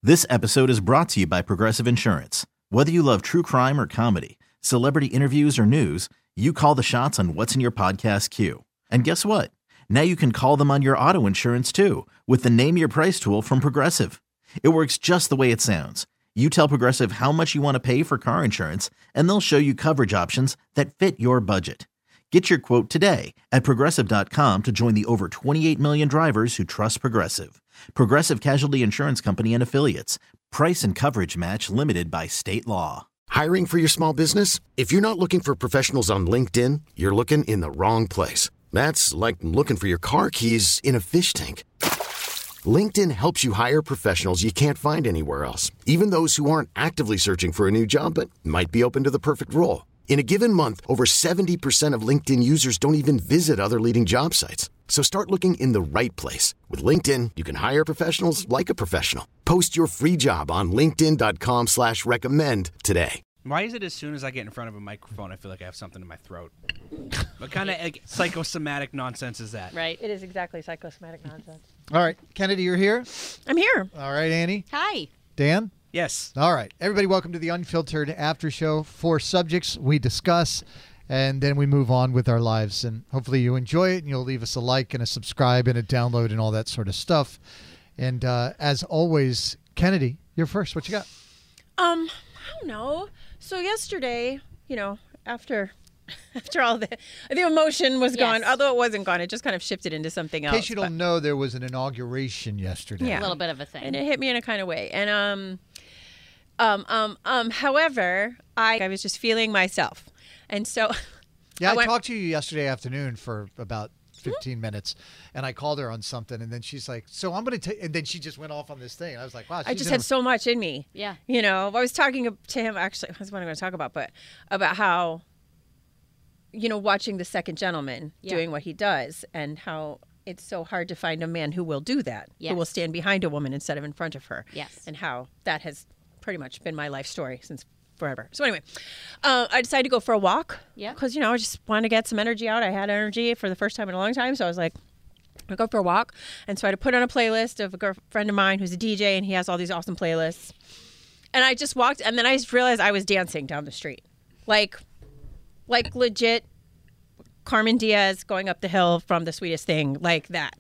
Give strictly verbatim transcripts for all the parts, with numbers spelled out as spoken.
This episode is brought to you by Progressive Insurance. Whether you love true crime or comedy, celebrity interviews or news, you call the shots on what's in your podcast queue. And guess what? Now you can call them on your auto insurance too with the Name Your Price tool from Progressive. It works just the way it sounds. You tell Progressive how much you want to pay for car insurance, and they'll show you coverage options that fit your budget. Get your quote today at Progressive dot com to join the over twenty-eight million drivers who trust Progressive. Progressive Casualty Insurance Company and Affiliates. Price and coverage match limited by state law. Hiring for your small business? If you're not looking for professionals on LinkedIn, you're looking in the wrong place. That's like looking for your car keys in a fish tank. LinkedIn helps you hire professionals you can't find anywhere else, even those who aren't actively searching for a new job but might be open to the perfect role. In a given month, over seventy percent of LinkedIn users don't even visit other leading job sites. So start looking in the right place. With LinkedIn, you can hire professionals like a professional. Post your free job on linkedin dot com slash recommend today. Why is it as soon as I get in front of a microphone, I feel like I have something in my throat? What kind of like, psychosomatic nonsense is that? Right. It is exactly psychosomatic nonsense. All right. Kennedy, you're here? I'm here. All right, Annie? Hi. Dan? Yes. All right. Everybody, welcome to the Unfiltered After Show. Four subjects we discuss, and then we move on with our lives. And hopefully you enjoy it, and you'll leave us a like and a subscribe and a download and all that sort of stuff. And uh, as always, Kennedy, you're first. What you got? Um, I don't know. So yesterday, you know, after after all the the emotion was Yes. gone, although it wasn't gone, it just kind of shifted into something In else. case you don't know, there was an inauguration yesterday. Yeah. A little bit of a thing. And it hit me in a kind of way. And um, um, um, um. However, I I was just feeling myself, and so Yeah, I, I went- talked to you yesterday afternoon for about fifteen minutes, and I called her on something, and then she's like, so I'm going to take, and then she just went off on this thing. And I was like, wow. I she's just in had a- so much in me. Yeah. You know, I was talking to him, actually, that's what I'm going to talk about, but about how, you know, watching The Second Gentleman Yeah. doing what he does and how it's so hard to find a man who will do that, Yes. who will stand behind a woman instead of in front of her. Yes. And how that has pretty much been my life story since forever. So anyway, uh, I decided to go for a walk. Yeah. Because, you know, I just wanted to get some energy out. I had energy for the first time in a long time. So I was like, I'll go for a walk. And so I had to put on a playlist of a girl, friend of mine who's a D J, and he has all these awesome playlists. And I just walked, and then I just realized I was dancing down the street. Like, like legit Carmen Diaz going up the hill from The Sweetest Thing, like that.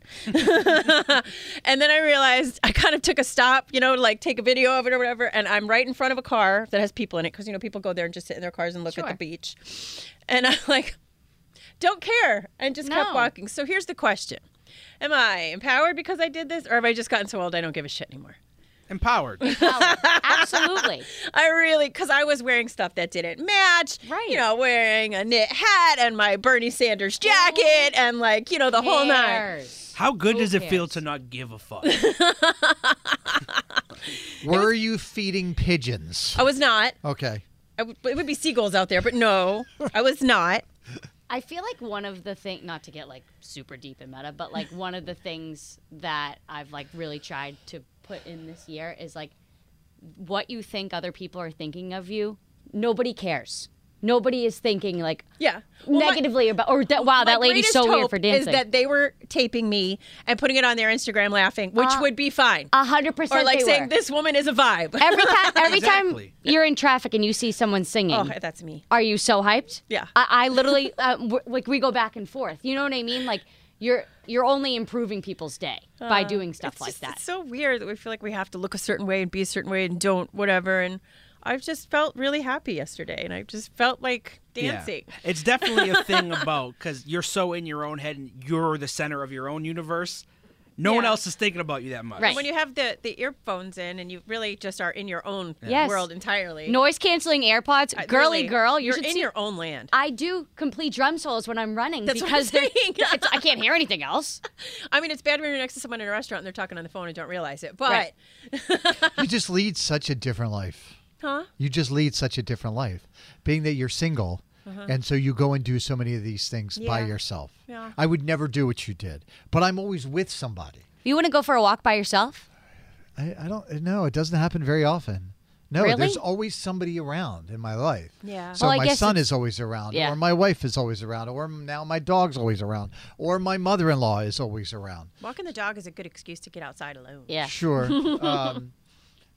And then I realized I kind of took a stop, you know, to like take a video of it or whatever. And I'm right in front of a car that has people in it because, you know, people go there and just sit in their cars and look Sure. at the beach. And I'm like, don't care, and just kept No. walking. So here's the question. Am I empowered because I did this, or have I just gotten so old I don't give a shit anymore? Empowered. Absolutely. I really, because I was wearing stuff that didn't match. Right. You know, wearing a knit hat and my Bernie Sanders jacket and, like, you know, the whole nine. Cares? How good Who does it feel cares? to not give a fuck? Were you feeding pigeons? I was not. Okay. I w- it would be seagulls out there, but no, I was not. I feel like one of the things, not to get like super deep in meta, but like one of the things that I've like really tried to put in this year is like what you think other people are thinking of you. Nobody cares. Nobody is thinking like Yeah. Well, my- negatively about, or that, wow, my that lady's greatest so weird hope for dancing. Is that they were taping me and putting it on their Instagram laughing, which Uh, would be fine. A hundred percent Or like they saying, were. this woman is a vibe. Every time, every Exactly. time you're in traffic and you see someone singing, Oh, that's me. are you so hyped? Yeah. I, I literally, uh, w- like, we go back and forth. You know what I mean? Like, you're you're only improving people's day by doing stuff It's like just- that. It's so weird that we feel like we have to look a certain way and be a certain way and don't whatever. And I've just felt really happy yesterday, and I just felt like dancing. Yeah. It's definitely a thing about, because you're so in your own head and you're the center of your own universe. No one Yeah. else is thinking about you that much. Right. When you have the, the earphones in and you really just are in your own Yes. world entirely. Noise canceling AirPods, I- girly really, girl. You you're should in see. your own land. I do complete drum solos when I'm running That's what because I'm they're- saying. it's, I can't hear anything else. I mean, it's bad when you're next to someone in a restaurant and they're talking on the phone and don't realize it. But, Right. You just lead such a different life. huh? You just lead such a different life. Being that you're single, and so you go and do so many of these things by Yeah. yourself. Yeah. I would never do what you did, but I'm always with somebody. You want to go for a walk by yourself? I, I don't know. It doesn't happen very often. No, Really? there's always somebody around in my life. Yeah. So Well, I my guess son it's- is always around, Yeah. or my wife is always around, or now my dog's always around, or my mother-in-law is always around. Walking the dog is a good excuse to get outside alone. Yeah. Sure. um,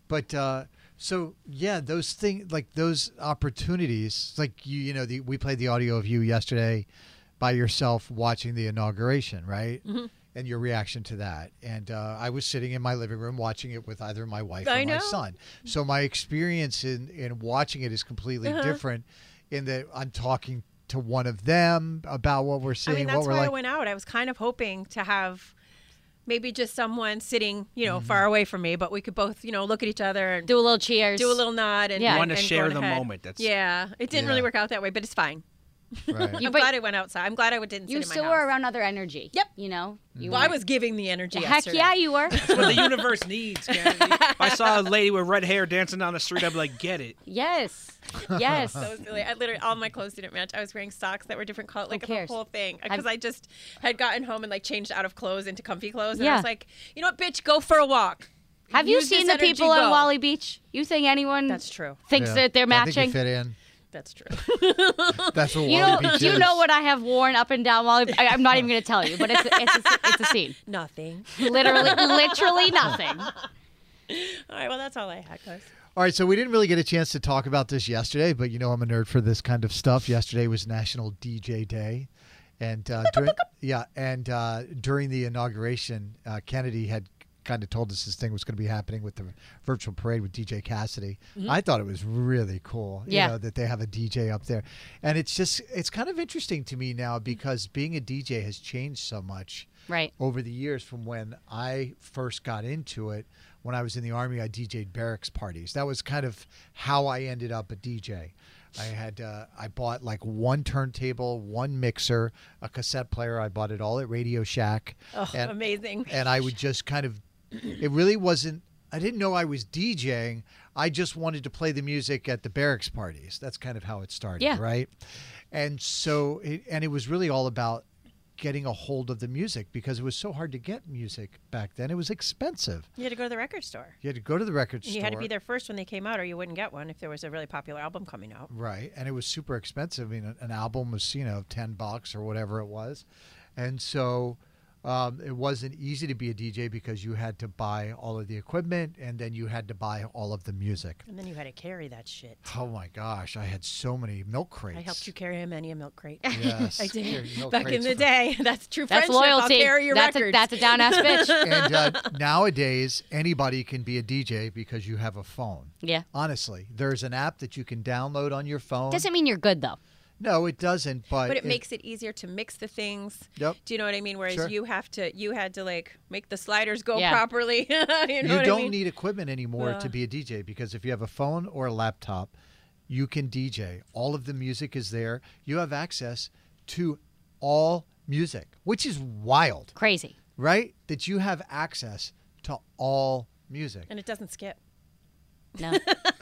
But uh, so yeah, those things like those opportunities, like you, you know, the, we played the audio of you yesterday by yourself watching the inauguration, right? Mm-hmm. And your reaction to that. And uh, I was sitting in my living room watching it with either my wife or I my know. son. So my experience in, in watching it is completely Uh-huh. different in that I'm talking to one of them about what we're I seeing, mean, that's what we're why I like. went out. I was kind of hoping to have maybe just someone sitting, you know, Mm-hmm. far away from me, but we could both, you know, look at each other and Do a little cheers. do a little nod and Yeah. and, Want to and share go the ahead. moment. That's Yeah, it didn't Yeah. really work out that way, but it's fine. Right. I'm glad I went outside. I'm glad I didn't You sit in my still house. were around other energy. Yep. You know. You Well, I weren't- was giving the energy. Heck yesterday. yeah, you were. what the universe needs, Kennedy. If I saw a lady with red hair dancing down the street, I'd be like, get it. Yes. Yes. So silly. I literally all my clothes didn't match. I was wearing socks that were different colors, like the cares? whole thing, I've- because I just had gotten home and like changed out of clothes into comfy clothes, and Yeah. I was like, you know what, bitch, go for a walk. Have you Use seen this the energy, people on go. Wally Beach? You think anyone That's true. thinks Yeah. that they're I think you matching? fit in. That's true. That's what You Wally know, Beach do you is. know what I have worn up and down Wally? I, I'm not even going to tell you, but it's a, it's a, it's a scene. Nothing. Literally, literally nothing. All right, well, that's all I had, guys. All right, so we didn't really get a chance to talk about this yesterday, but you know I'm a nerd for this kind of stuff. Yesterday was National D J Day, and uh, during yeah, and uh, during the inauguration, uh, Kennedy had kind of told us this thing was going to be happening with the virtual parade with D J Cassidy. I thought it was really cool, you Yeah. know, that they have a D J up there, and it's just it's kind of interesting to me now because being a D J has changed so much Right. over the years from when I first got into it. When I was in the Army, I D J'd barracks parties. That was kind of how I ended up a D J. I had uh, I bought like one turntable, one mixer, a cassette player. I bought it all at Radio Shack. Oh, and, amazing. And I would just kind of, it really wasn't, I didn't know I was DJing. I just wanted to play the music at the barracks parties. That's kind of how it started, Yeah. right? And so, it, and it was really all about getting a hold of the music because it was so hard to get music back then. It was expensive. You had to go to the record store. You had to go to the record And store. you had to be there first when they came out, or you wouldn't get one if there was a really popular album coming out. Right. And it was super expensive. I mean, an album was, you know, ten bucks or whatever it was. And so um, it wasn't easy to be a D J because you had to buy all of the equipment and then you had to buy all of the music. And then you had to carry that shit. Oh my gosh. I had so many milk crates. I helped you carry many a milk crate. Yes. I Carry did. milk Back in crates the for- day. That's true That's friendship. loyalty. I'll carry your that's records. a that's a down ass bitch. And uh, nowadays, anybody can be a D J because you have a phone. Yeah. Honestly, there's an app that you can download on your phone. Doesn't mean you're good though. No, it doesn't. But, but it makes it easier to mix the things. Yep. Do you know what I mean? Whereas Sure. you have to, you had to like make the sliders go Yeah. properly. you know you what don't I mean? need equipment anymore Uh. to be a D J because if you have a phone or a laptop, you can D J. All of the music is there. You have access to all music, which is wild, Crazy. right? That you have access to all music. And it doesn't skip. No.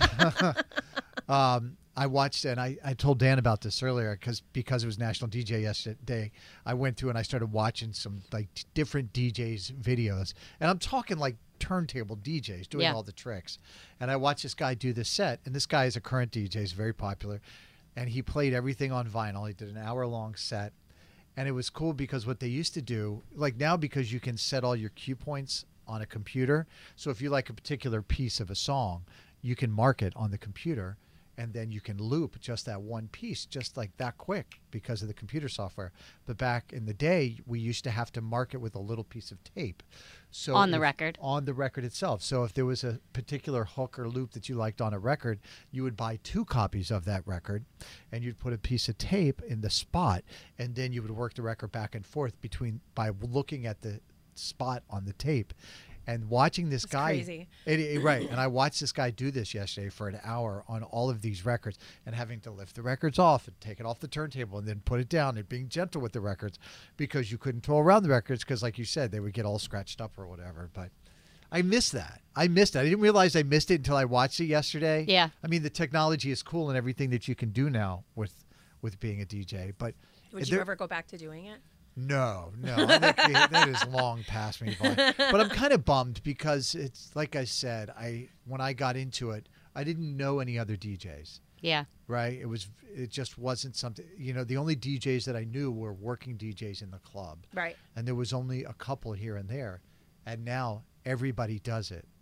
Um, I watched, and I, I told Dan about this earlier because because it was National D J yesterday. I went through and I started watching some like t- different D Js videos, and I'm talking like turntable D Js doing Yeah. all the tricks. And I watched this guy do this set, and this guy is a current D J, he's very popular, and he played everything on vinyl. He did an hour long set, and it was cool because what they used to do, like now, because you can set all your cue points on a computer. So if you like a particular piece of a song, you can mark it on the computer. And then you can loop just that one piece just like that quick because of the computer software. But back in the day, we used to have to mark it with a little piece of tape. So On the if- record. On the record itself. So if there was a particular hook or loop that you liked on a record, you would buy two copies of that record and you'd put a piece of tape in the spot. And then you would work the record back and forth between by looking at the spot on the tape. And watching this That's guy, crazy. It, it- right? And I watched this guy do this yesterday for an hour on all of these records, and having to lift the records off and take it off the turntable, and then put it down, and being gentle with the records because you couldn't tool around the records because, like you said, they would get all scratched up or whatever. But I missed that. I missed it. I didn't realize I missed it until I watched it yesterday. Yeah. I mean, the technology is cool and everything that you can do now with with being a D J, but Would you there- ever go back to doing it? no, no, I think that is long past me. But, but I'm kind of bummed because it's like I said, I when I got into it, I didn't know any other D Js. Yeah. Right? It was, it just wasn't something. You know, the only D Js that I knew were working D Js in the club, Right. and there was only a couple here and there, and now everybody does it.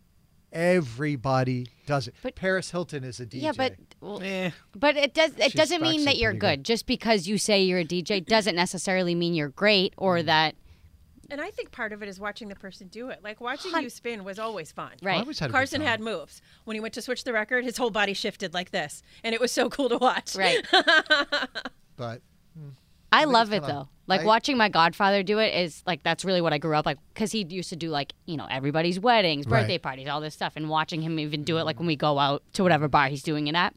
Everybody does it. But- Paris Hilton is a D J. Yeah, but well, Eh. but it does. It She doesn't mean stocks that it you're pretty good. good. Just because you say you're a D J doesn't necessarily mean you're great, or that. And I think part of it is watching the person do it. Like watching Hun- you spin was always fun. Right. I always had a good Carson time. had moves. When he went to switch the record, his whole body shifted like this, and it was so cool to watch. Right. But I think love it's it fun. though. Like I- watching my godfather do it is like that's really what I grew up like because he used to do like you know everybody's weddings, Right. birthday parties, all this stuff, and watching him even do it like when we go out to whatever bar he's doing it at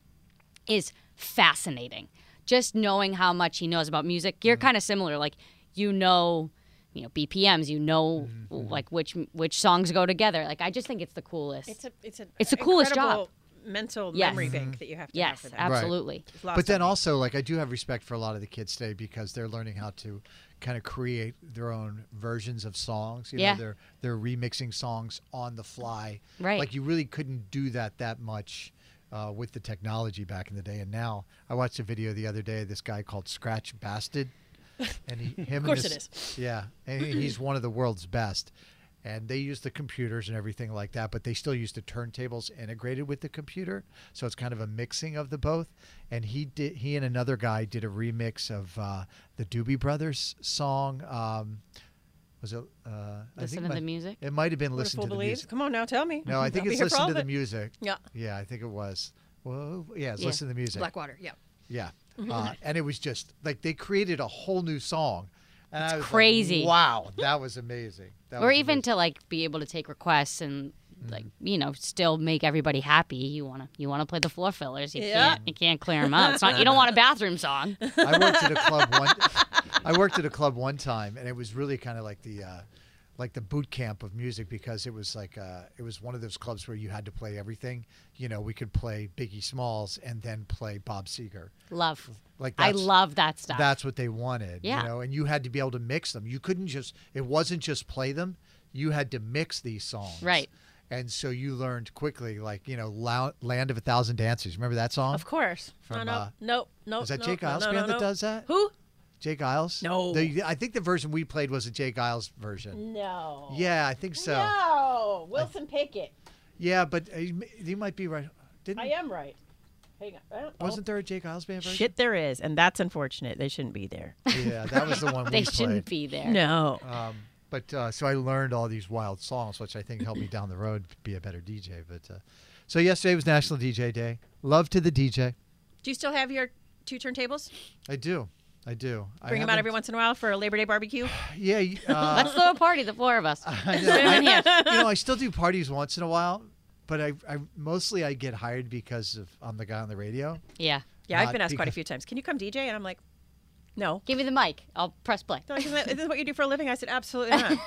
is fascinating. Just knowing how much he knows about music, you're kind of similar. Like you know, you know B P Ms, you know like which which songs go together. Like I just think it's the coolest. It's a it's a It's the coolest incredible job. mental Yes. memory bank that you have to yes, have for that. absolutely. It's lost But then on me. also, like, I do have respect for a lot of the kids today because they're learning how to kind of create their own versions of songs. You Yeah. know, they're they're remixing songs on the fly. Right. Like you really couldn't do that that much uh, with the technology back in the day. And now I watched a video the other day of this guy called Scratch Bastard, and he him Of course and it this, yeah, and he- he's one of the world's best. And they use the computers and everything like that, but they still use the turntables integrated with the computer. So it's kind of a mixing of the both. And he did. He and another guy did a remix of uh, the Doobie Brothers song. Um, was it? Uh, I Listen think to it the might- music. It might have been What a listen fool to the believes. music. Come on now, tell me. No, I think I'll be it's here for listen all to of the it. music. Yeah. Yeah, I think it was. Well, yeah, it's Yeah. listen to the music. Blackwater. Yeah. Yeah. Uh, and it was just like they created a whole new song. And I was like, crazy. wow, that was amazing. That Or was even amazing. to like be able to take requests and like you know still make everybody happy. You wanna you wanna play the floor fillers. You Yeah. can't you can't clear them out. It's not you don't want a bathroom song. I worked at a club one. I worked at a club one time, and it was really kind of like the, uh, like the boot camp of music because it was like uh, it was one of those clubs where you had to play everything. You know, we could play Biggie Smalls and then play Bob Seger. Love. Like I that's, love that stuff. That's what they wanted. Yeah. You know, and you had to be able to mix them. You couldn't just. It wasn't just play them. You had to mix these songs. Right. And so you learned quickly, like you know, Lou- "Land of a Thousand Dancers." Remember that song? Of course. From, no, no, uh, no, no. is that no, Jake no, Giles no, band no, that no. does that? Who? Jake Giles? No. The, I think the version we played was a Jake Giles version. No. Yeah, I think so. No. Wilson Pickett. Yeah, but uh, you you might be right. Didn't I am right. Hang on. I don't, wasn't there a Jake Giles band version? Shit, there is, and that's unfortunate. They shouldn't be there. Yeah, that was the one we they played. shouldn't be there. No. Um, but uh, so I learned all these wild songs, which I think helped me down the road to be a better D J. But uh, so yesterday was National D J Day. Love to the D J. Do you still have your two turntables? I do. I do. I Bring them out haven't- every once in a while for a Labor Day barbecue? Yeah. y- Uh, Let's throw a party, the four of us. I know. I, you know, I still do parties once in a while, but I, I mostly I get hired because of I'm the guy on the radio. Yeah. Yeah, I've Not been asked quite a because- few times. Can you come D J? And I'm like, no. Give me the mic. I'll press play. They're like, is, that, is this what you do for a living? I said, absolutely not.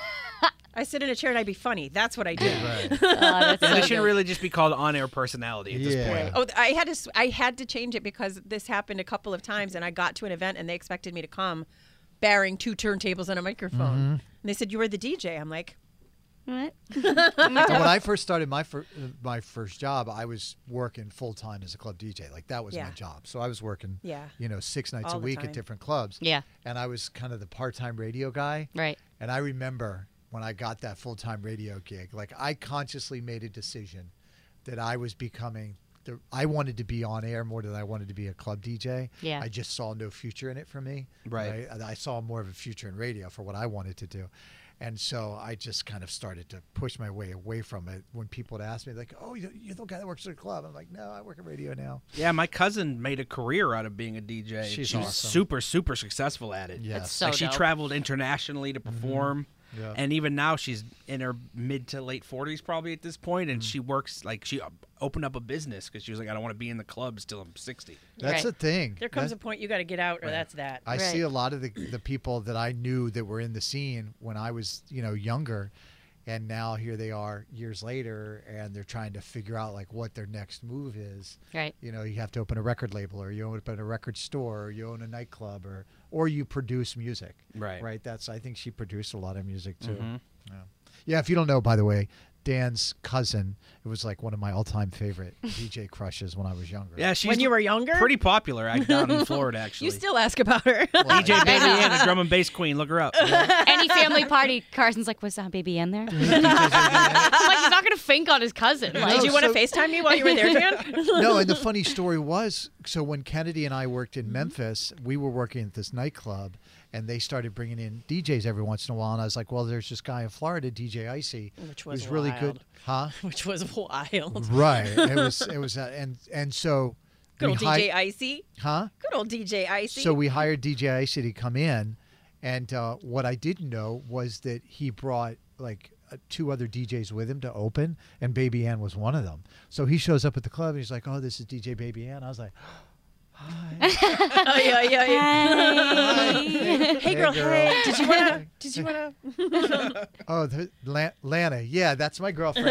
I sit in a chair and I be funny. That's what I do. Right. Oh, that's Yeah, so they should good. really just be called on-air personality at this Yeah. point. Oh, I had to. s- I had to change it because this happened a couple of times, and I got to an event and they expected me to come, bearing two turntables and a microphone. Mm-hmm. And they said, "You were the D J." I'm like, What? So when I first started my fir- uh, my first job, I was working full time as a club D J. Like that was Yeah. my job. So I was working, Yeah. you know, six nights All a the week time. at different clubs. Yeah. And I was kind of the part time radio guy. Right. And I remember when I got that full time radio gig, like I consciously made a decision that I was becoming. The, I wanted to be on air more than I wanted to be a club D J. Yeah. I just saw no future in it for me. Right. I, I saw more of a future in radio for what I wanted to do. And so I just kind of started to push my way away from it. When people would ask me, like, "Oh, you're you're the guy that works at a club," I'm like, "No, I work at radio now." Yeah, my cousin made a career out of being a D J. She's she was awesome. super, super successful at it. Yes. That's so like she dope. traveled internationally to perform. Yeah. And even now, she's in her mid to late forties, probably at this point, and she works like she opened up a business because she was like, "I don't want to be in the clubs till I'm sixty." That's Right. the thing. "There comes That- a point you got to get out, or that's that." I Right. see a lot of the the people that I knew that were in the scene when I was, you know, younger, and now here they are years later, and they're trying to figure out like what their next move is. Right. You know, you have to open a record label, or you open a record store, or you own a nightclub, or or you produce music. Right. Right. That's I think she produced a lot of music too. Mhm. Yeah. Yeah. If you don't know, by the way, Dan's cousin. It was like one of my all-time favorite D J crushes when I was younger. Yeah, she's When you were younger? pretty popular out down in Florida, actually. You still ask about her. D J Baby Ann, a drum and bass queen. Look her up. Any family party, Carson's like, was that Baby in there? I'm like, he's not going to fink on his cousin. Like, Did you want to so- FaceTime me while you were there, Dan? No, and the funny story was, so when Kennedy and I worked in Memphis, we were working at this nightclub, and they started bringing in D Js every once in a while, and I was like, well, there's this guy in Florida, D J Icy, Which was who's really wild. good. Huh? Which was wild. Right. It was, it was, uh, and, and so. Good we old hi- D J Icy. Huh? Good old D J Icy. So we hired D J Icy to come in, and uh, what I didn't know was that he brought like uh, two other D Js with him to open, and Baby Ann was one of them. So he shows up at the club, and he's like, "Oh, this is D J Baby Ann." I was like, "Hi." Oh, yeah, yeah, yeah. Hey, Hey, girl, girl. hey. Did you want to? Did you want to? Oh, the, La- Lana. Yeah, that's my girlfriend.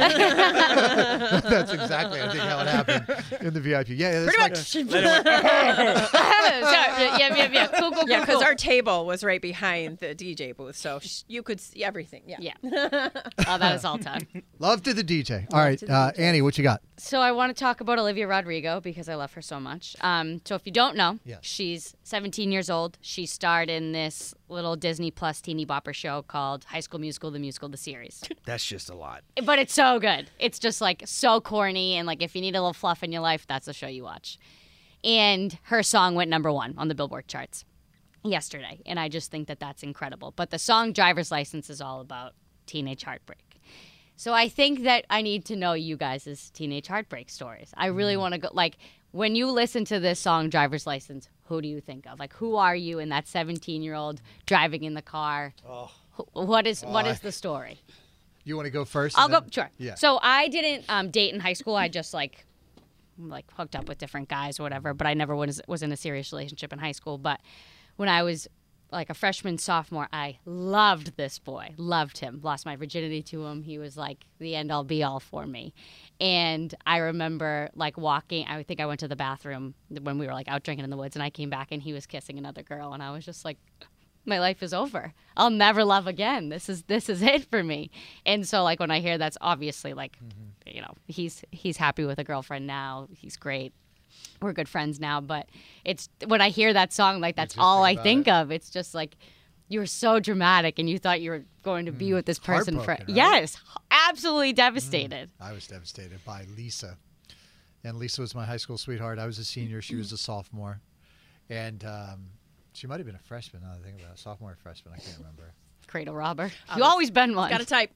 That's exactly, I think, how it happened in the V I P. Yeah, that's Pretty like, much. so, yeah, yeah, yeah. Cool, cool, cool. Yeah, because cool. our table was right behind the D J booth, so sh- you could see everything. Yeah. Yeah. Oh, that is all time. Love to the D J. All right, to the uh, D J. Annie, what you got? So I want to talk about Olivia Rodrigo because I love her so much. Um, so if you don't know, Yes. she's seventeen years old. She starred in this little Disney Plus teeny bopper show called High School Musical, the musical, the series. That's just a lot. But it's so good. It's just like so corny, and like if you need a little fluff in your life, that's the show you watch. And her song went number one on the Billboard charts yesterday, and I just think that that's incredible. But the song Driver's License is all about teenage heartbreak. So I think that I need to know you guys' teenage heartbreak stories. I really want to go, like, when you listen to this song, Driver's License, who do you think of? Like, who are you in that seventeen-year-old driving in the car? Oh. What is what is the story? You want to go first? I'll and go, then- sure. Yeah. So I didn't um, date in high school. I just, like, like hooked up with different guys or whatever, but I never was, was in a serious relationship in high school. But when I was like a freshman, sophomore, I loved this boy, loved him, lost my virginity to him. He was like the end all be all for me. And I remember like walking, I think I went to the bathroom when we were like out drinking in the woods, and I came back and he was kissing another girl, and I was just like, my life is over. I'll never love again. This is this is it for me. And so like when I hear that's obviously like, mm-hmm. you know, he's he's happy with a girlfriend now. He's great. We're good friends now. But it's when I hear that song, like that's just all think I about think it. of. It's just like you were so dramatic, and you thought you were going to be with this person for Heartbroken, right? yes, absolutely devastated. I was devastated by Lisa. And Lisa was my high school sweetheart. I was a senior. She was a sophomore. And um, she might have been a freshman, now that I think about it. Sophomore or freshman, I can't remember. Cradle robber. You always been one. Got to type.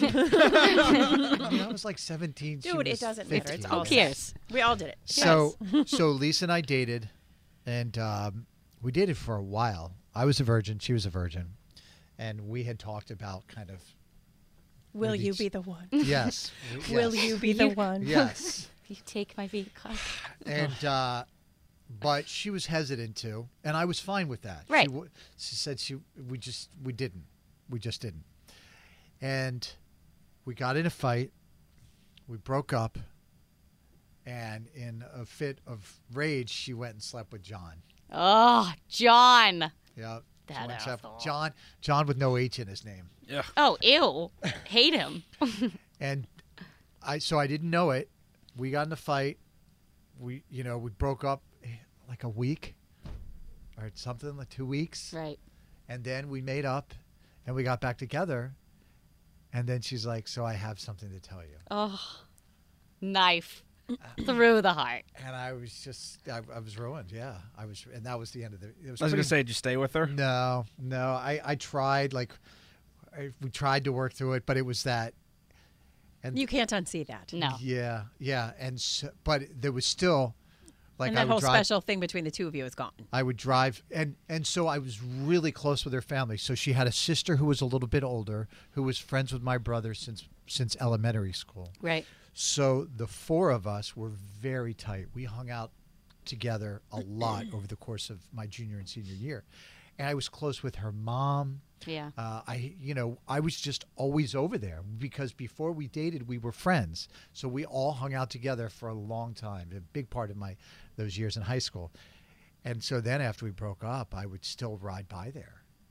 I mean, I was like seventeen. she Dude, it was doesn't matter. It's fifteen. all Who cares? We all did it. So, so Lisa and I dated, and um, we dated for a while. I was a virgin. She was a virgin. And we had talked about kind of, Will maybe you it's- be the one? yes. we- Will yes, you be the one? Yes. You take my vehicle. And uh, but she was hesitant to, and I was fine with that. Right. She, w- she said she we just we didn't, we just didn't, and we got in a fight. We broke up, and in a fit of rage, she went and slept with John. Oh, John. Yeah. she That went and slept- asshole. John. John with no H in his name, Yeah. Oh, ew. Hate him. and I so I didn't know it. We got in a fight. We you know we broke up eh, like a week or something, like two weeks. Right. And then we made up and we got back together. And then she's like, so I have something to tell you. Oh, knife through the heart. And I was just, I, I was ruined. Yeah. I was, and that was the end of the, it was I was pretty- gonna say, did you stay with her? No, no. I, I tried, like, I, we tried to work through it, but it was that. And You can't unsee that. No. Yeah. Yeah. And, so, but there was still, like, and I that would whole drive, special thing between the two of you is gone. I would drive, and and so I was really close with her family. So she had a sister who was a little bit older, who was friends with my brother since since elementary school. Right. So the four of us were very tight. We hung out together a lot over the course of my junior and senior year, and I was close with her mom. Yeah. Uh, I, you know, I was just always over there because before we dated, we were friends. So we all hung out together for a long time, a big part of my those years in high school. And so then after we broke up, I would still ride by there.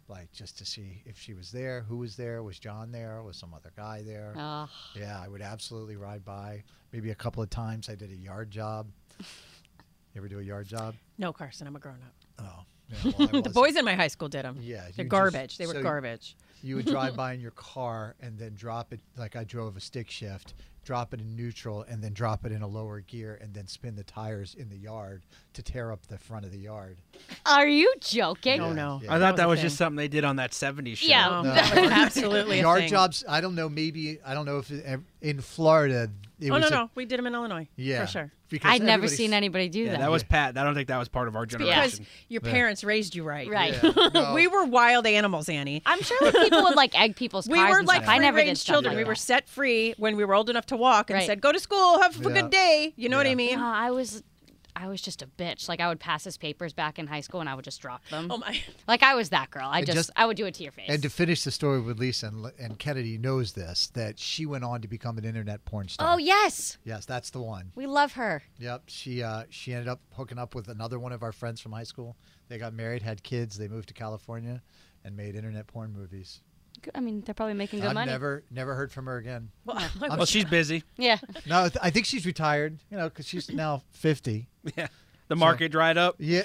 like just to see if she was there, who was there, was John there, was some other guy there. Oh. Yeah, I would absolutely ride by. Maybe a couple of times I did a yard job. You ever do a yard job? No, Carson, I'm a grown up. Oh. Yeah, well, I The wasn't. boys in my high school did them. Yeah. They're you garbage. just- they were so garbage. You would drive by in your car and then drop it, like I drove a stick shift, drop it in neutral and then drop it in a lower gear and then spin the tires in the yard to tear up the front of the yard. Are you joking? Oh, no. Yeah. I thought that a was thing. just something they did on that seventies show. Yeah. No, No. that was absolutely a Yard thing. jobs, I don't know, maybe, I don't know if it, in Florida, it Oh, no, was a- no. We did them in Illinois. Yeah. For sure. because I'd never everybody's- seen anybody do Yeah, that. that was Pat. I don't think that was part of our Because generation. your Yeah. parents raised you right. Right. Yeah, no. We were wild animals, Annie. I'm sure like people would like egg people's We cars were and like stuff. I never did free-range stuff children. like we that. were set free when we were old enough to walk and Right. said, "Go to school, have a Yeah. good day." You know what Yeah. I mean? No, I was, I was just a bitch. Like I would pass his papers back in high school and I would just drop them. Oh my! Like I was that girl. I And just, just- I would do it to your face. And to finish the story with Lisa, and, and Kennedy knows this, that she went on to become an internet porn star. oh yes, Yes, that's the one. we love her. Yep. She uh, she ended up hooking up with another one of our friends from high school. They got married, had kids. They moved to California and made internet porn movies. I mean, they're probably making good I've money. never never heard from her again. Well, I Well, was- she's busy. Yeah. No, th- I think she's retired, you know, because she's now fifty. Yeah. The market dried up. Yeah.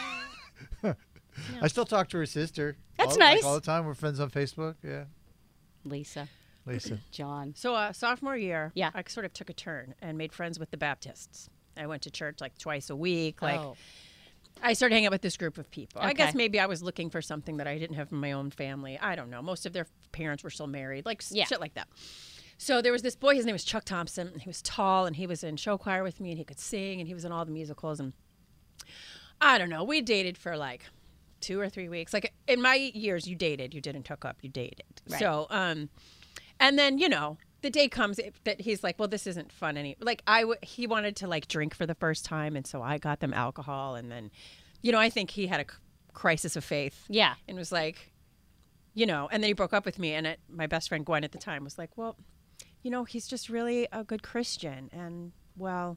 I still talk to her sister. That's all, like, nice. all the time. We're friends on Facebook. Yeah. Lisa, Lisa. John. so uh, sophomore year, Yeah. I sort of took a turn and made friends with the Baptists. I went to church like twice a week. Like oh. I started hanging out with this group of people. I guess Okay. maybe I was looking for something that I didn't have in my own family. I don't know. Most of their parents were still married, like s- Yeah. shit like that. So there was this boy. His name was Chuck Thompson. He was tall, and he was in show choir with me, and he could sing, and he was in all the musicals. And I don't know. We dated for like two or three weeks. Like in my years, you dated. You didn't hook up. You dated. Right. So, um, and then you know. The day comes that he's like, well, this isn't fun any. Like I, w- he wanted to like drink for the first time, and so I got them alcohol, and then, you know, I think he had a c- crisis of faith, Yeah. and was like, you know, and then he broke up with me, and it, my best friend Gwen at the time was like, well, you know, he's just really a good Christian, and well,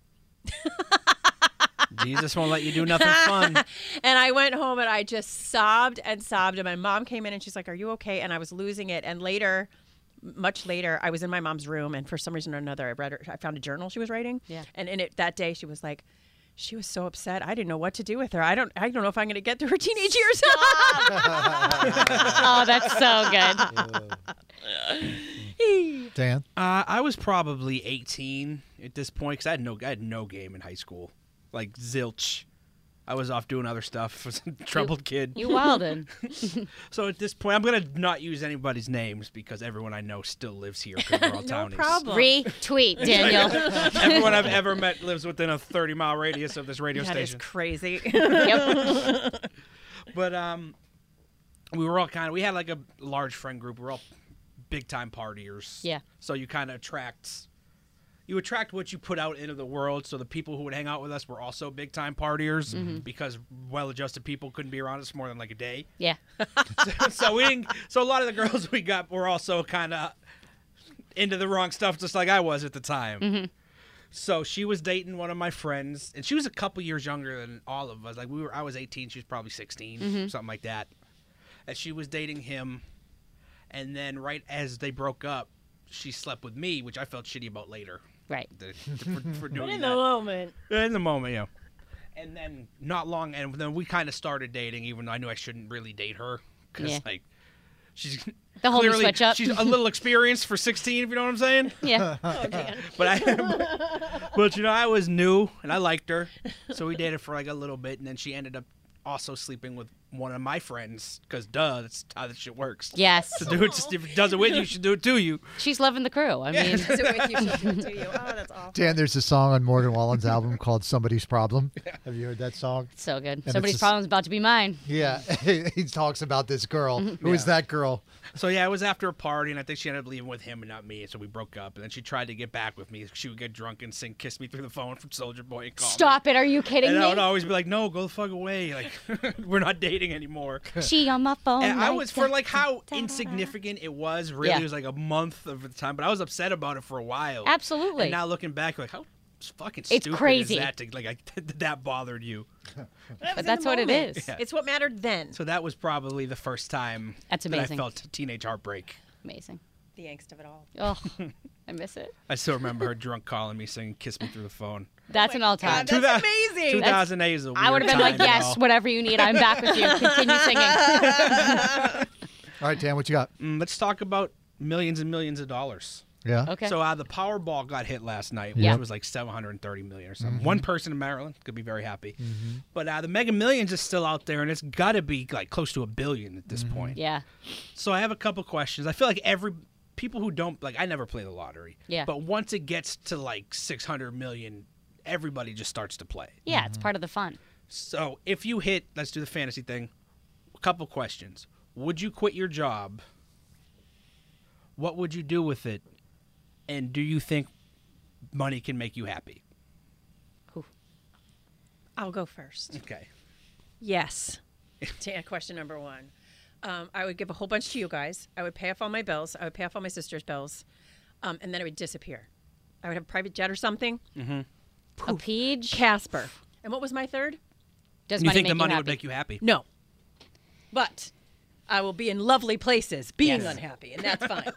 Jesus won't let you do nothing fun. and I went home and I just sobbed and sobbed, and my mom came in and she's like, are you okay? And I was losing it, and later. Much later, I was in my mom's room, and for some reason or another, I read her. I found a journal she was writing. Yeah. And in it that day, she was like, she was so upset. I didn't know what to do with her. I don't. I don't know if I'm going to get through her teenage years. Oh, that's so good. Dan? Uh, I was probably eighteen at this point because I had no, I had no game in high school, like zilch. I was off doing other stuff. I was a troubled kid. You wildin'. So at this point, I'm gonna not use anybody's names because everyone I know still lives here because we're all no townies. problem. Retweet, Daniel. Everyone I've ever met lives within a thirty mile radius of this radio That is station. crazy. Yep. But um, we were all kind of we had like a large friend group. We were all big time partiers. Yeah. So you kind of attract. You attract what you put out into the world. So the people who would hang out with us were also big time partiers because well-adjusted people couldn't be around us more than like a day. Yeah. so, so we didn't. So a lot of the girls we got were also kind of into the wrong stuff, just like I was at the time. So she was dating one of my friends, and she was a couple years younger than all of us. Like we were, I was eighteen, she was probably sixteen, something like that. And she was dating him, and then right as they broke up, she slept with me, which I felt shitty about later. Right. The- for, for doing in that. the moment. In the moment, yeah. And then not long, and then we kind of started dating, even though I knew I shouldn't really date her because Yeah. like she's The whole new clearly switch up. she's a little experienced for sixteen, if you know what I'm saying. Yeah. Oh, Dan. But I, but you know, I was new and I liked her, so we dated for like a little bit, and then she ended up also sleeping with one of my friends because duh, that's how this shit works. Yes. So do it. Just, if it does it with you, you should do it to you. She's loving the crew. I mean, Does it with you? She'll do it to you. Oh, that's awful. Dan, there's a song on Morgan Wallen's album called Somebody's Problem. Have you heard that song? so good. it's Somebody's just- problem's about to be mine. Yeah. He talks about this girl. Who is that girl? So yeah, it was after a party, and I think she ended up leaving with him and not me. So we broke up, and then she tried to get back with me. She would get drunk and sing "Kiss Me Through the Phone" from Soulja Boy and call me. Stop it. Are you kidding And I me? would always be like, "No, go the fuck away! Like, we're not dating anymore." She on my phone. And I like was for that. like how insignificant it was. Really, Yeah. it was like a month of the time, but I was upset about it for a while. Absolutely. And now looking back, like how fucking It's stupid crazy. is that to, like I, that bothered you? But that's what it is. Yeah. It's what mattered then. So that was probably the first time That's that I amazing. felt teenage heartbreak. Amazing. The angst of it all. Oh, I miss it. I still remember her drunk calling me singing "Kiss Me Through the Phone." That's an all time. God, that's Two thou- amazing. two thousand eight is a weird I would have been like, time, yes, you know? whatever you need, I'm back with you. Continue singing. All right, Dan, what you got? Mm, let's talk about millions and millions of dollars. Yeah. Okay. So uh, the Powerball got hit last night, which Yeah. was like seven hundred thirty million or something. One person in Maryland could be very happy. But uh, the Mega Millions is still out there, and it's got to be like close to a billion at this point. Yeah. So I have a couple questions. I feel like every people who don't like I never play the lottery. Yeah. But once it gets to like six hundred million, everybody just starts to play. Yeah, it's part of the fun. So if you hit, let's do the fantasy thing. A couple questions. Would you quit your job? What would you do with it? And do you think money can make you happy? I'll go first. Okay. Yes. To answer question number one, um, I would give a whole bunch to you guys. I would pay off all my bills. I would pay off all my sister's bills, um, and then it would disappear. I would have a private jet or something. A Peach. Casper. And what was my third? Does And you money think make the money you would happy? make you happy? No. But I will be in lovely places being Yes. unhappy, and that's fine.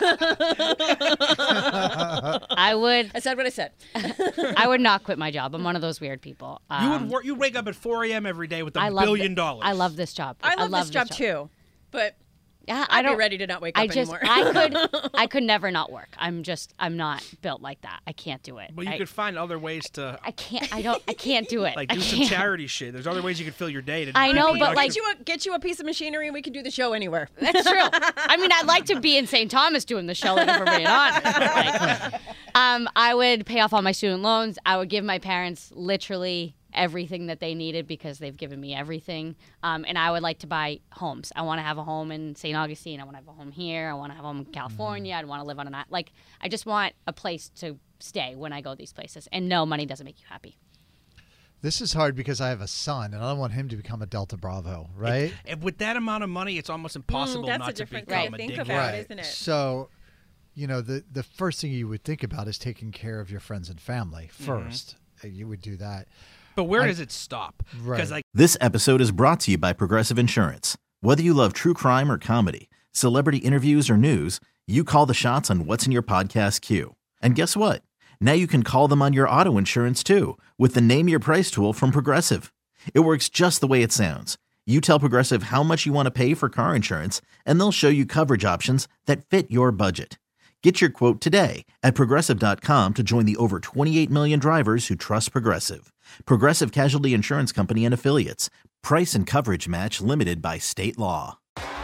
I would. I said what I said. I would not quit my job. I'm one of those weird people. Um, You would work. You wake up at four a.m. every day with a I love billion thi- dollars. I love this job. I love, this job, too, but Yeah, I'd I don't. be ready to not wake up I just. anymore. I could. I could never not work. I'm just. I'm not built like that. I can't do it. But you I, could find other ways to I can't. I don't. I can't do it. like I do some can't. charity shit. There's other ways you could fill your day. To I be know, but, productive. like- get you a get you a piece of machinery, and we can do the show anywhere. That's true. I mean, I'd like to be in Saint Thomas doing the show, like, if we're being honest. Like, um, I would pay off all my student loans. I would give my parents literally everything that they needed because they've given me everything. Um, and I would like to buy homes. I want to have a home in Saint Augustine. I want to have a home here. I want to have a home in California. I want to live on an island. Like, I just want a place to stay when I go these places. And no, money doesn't make you happy. This is hard because I have a son, and I don't want him to become a Delta Bravo, right? And with that amount of money, it's almost impossible that's not a to different become thing a to think dickhead. about. isn't it? So, you know, the the first thing you would think about is taking care of your friends and family 1st Uh, You would do that. But where I- does it stop? Right. Because like This episode is brought to you by Progressive Insurance. Whether you love true crime or comedy, celebrity interviews or news, you call the shots on what's in your podcast queue. And guess what? Now you can call them on your auto insurance too with the Name Your Price tool from Progressive. It works just the way it sounds. You tell Progressive how much you want to pay for car insurance, and they'll show you coverage options that fit your budget. Get your quote today at Progressive dot com to join the over twenty-eight million drivers who trust Progressive. Progressive Casualty Insurance Company and Affiliates. Price and coverage match limited by state law.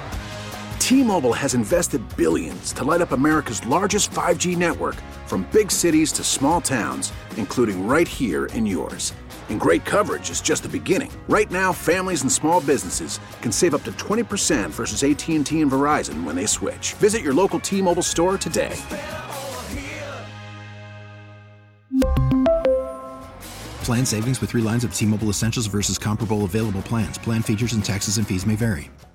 T-Mobile has invested billions to light up America's largest five G network, from big cities to small towns, including right here in yours. And great coverage is just the beginning. Right now, families and small businesses can save up to twenty percent versus A T and T and Verizon when they switch. Visit your local T-Mobile store today. Plan savings with three lines of T-Mobile Essentials versus comparable available plans. Plan features and taxes and fees may vary.